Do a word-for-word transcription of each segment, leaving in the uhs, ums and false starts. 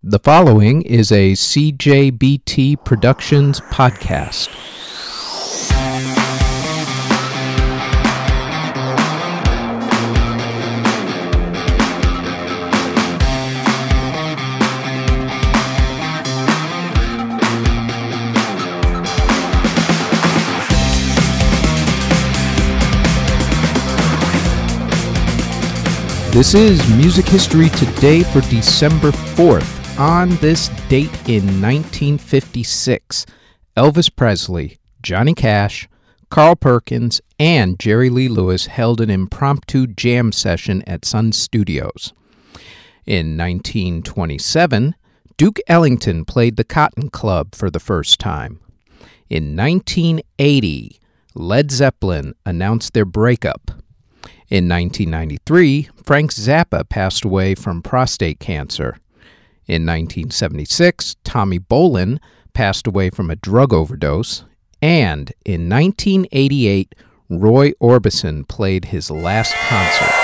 The following is a C J B T Productions podcast. This is Music History Today for December fourth. On this date in nineteen fifty-six, Elvis Presley, Johnny Cash, Carl Perkins, and Jerry Lee Lewis held an impromptu jam session at Sun Studios. In nineteen twenty-seven, Duke Ellington played the Cotton Club for the first time. In nineteen eighty, Led Zeppelin announced their breakup. In nineteen ninety-three, Frank Zappa passed away from prostate cancer. In nineteen seventy-six, Tommy Bolin passed away from a drug overdose. And in nineteen eighty-eight, Roy Orbison played his last concert.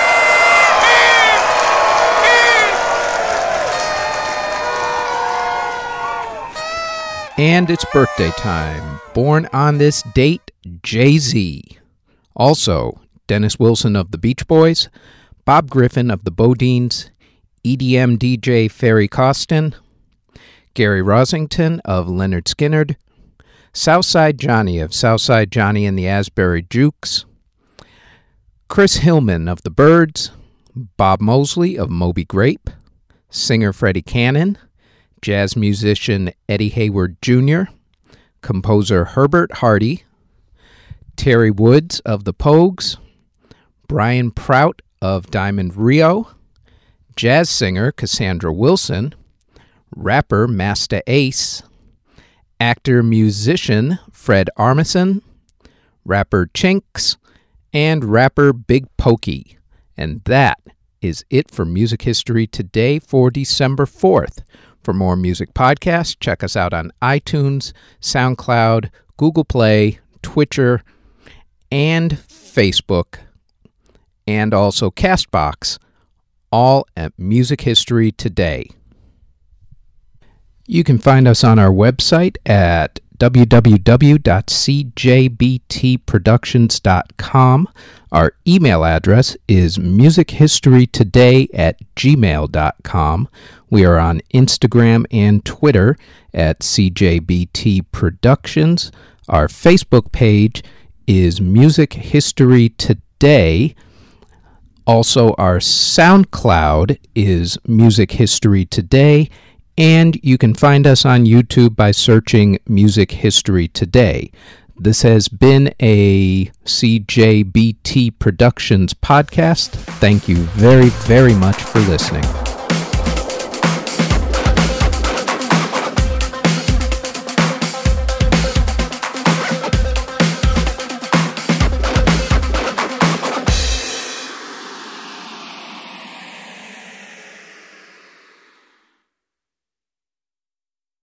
And it's birthday time. Born on this date, Jay-Z. Also, Dennis Wilson of the Beach Boys, Bob Griffin of the Bodines, E D M D J Ferry Costin, Gary Rosington of Lynyrd Skynyrd, Southside Johnny of Southside Johnny and the Asbury Jukes, Chris Hillman of the Byrds, Bob Mosley of Moby Grape, singer Freddie Cannon, jazz musician Eddie Hayward Junior, composer Herbert Hardy, Terry Woods of the Pogues, Brian Prout of Diamond Rio, jazz singer Cassandra Wilson, rapper Masta Ace, actor-musician Fred Armisen, rapper Chinks, and rapper Big Pokey. And that is it for Music History Today for December fourth. For more music podcasts, check us out on iTunes, SoundCloud, Google Play, Twitcher, and Facebook, and also CastBox, all at Music History Today. You can find us on our website at w w w dot c j b t productions dot com. Our email address is musichistorytoday at gmail dot com. We are on Instagram and Twitter at C J B T Productions. Our Facebook page is Music History Today. Also, our SoundCloud is Music History Today, and you can find us on YouTube by searching Music History Today. This has been a C J B T Productions podcast. Thank you very, very much for listening.